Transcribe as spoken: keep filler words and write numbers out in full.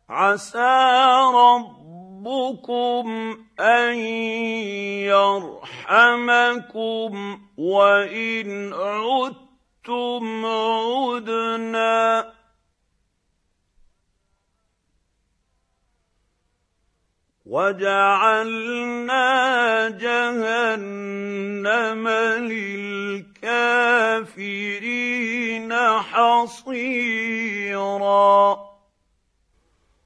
عسى ربكم أن يرحمكم وإن عدتم عدنا وجعلنا جهنم للكافرين حصيرا